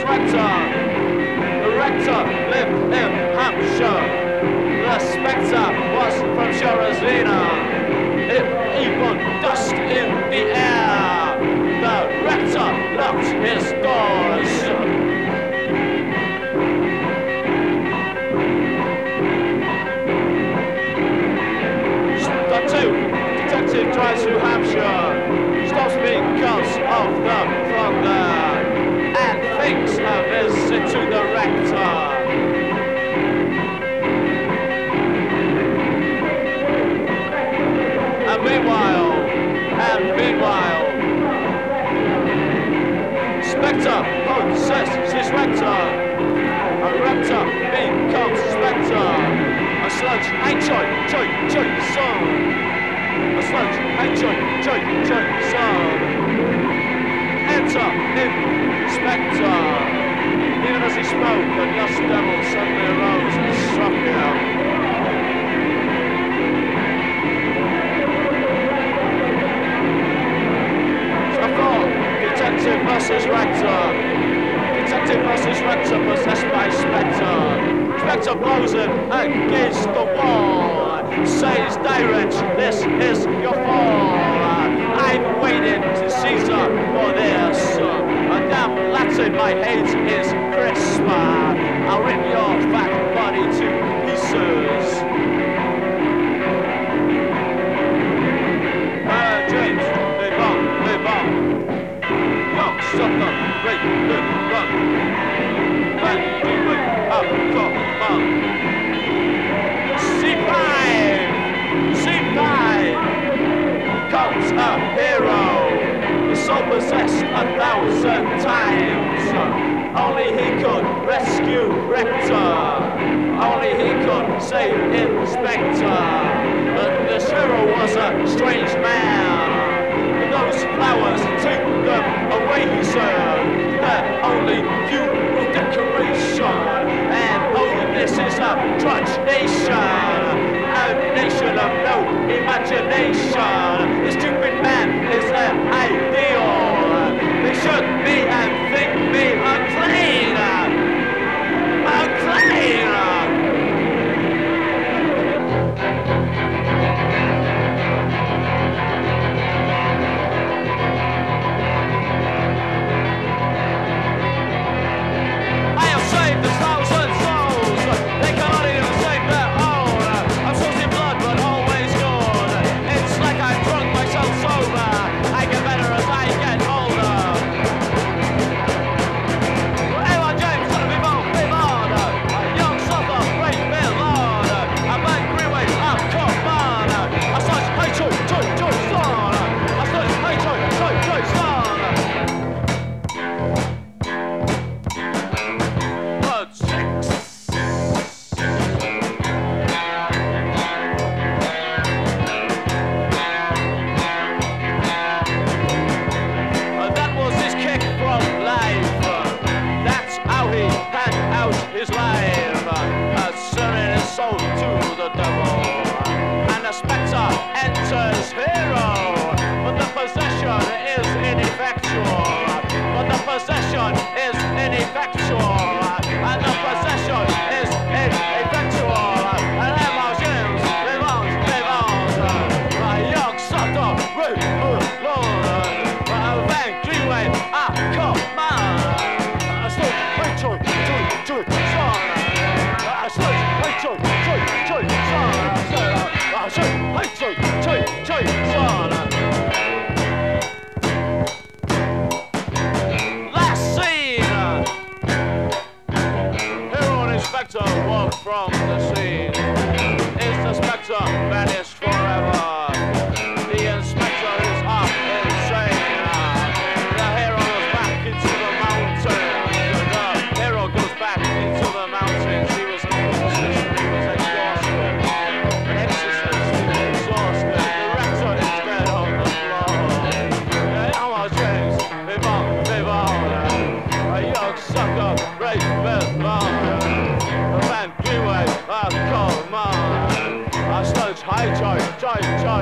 rector. The rector lived in Hampshire. The spectre was from Sharazina. It even dust in the air. The rector locked his doors. Detective drives through Hampshire, stops because of the thunder, and thinks a visit to the rector. And meanwhile, Spectre possesses his rector. A rector becomes Spectre. A sludge, hey choy, son. A sludge, hey choy, son. Enter Inspector. Even as he spoke, the dust devil suddenly arose and struck him. So far, Detective versus Rector. Detective versus Rector possessed by Spectre. Spectre blows him against the wall. Says direct, this is your fall. I'm waiting to Caesar for this. A damn Latin, my hate is crisp. I'll rip your fat body to pieces. James, live on. Young sucker, great big run. And we wait up, come on. C5 comes a hero, the soul possessed 1,000 times. Only he could rescue Rector, only he could save Inspector. But this hero was a strange man. Those flowers, take them away, sir. They're only funeral decoration. And oh, this is a trudge nation. A nation of no imagination. The stupid man is their ideal. They should be and think me unclean. Unclean. Joy,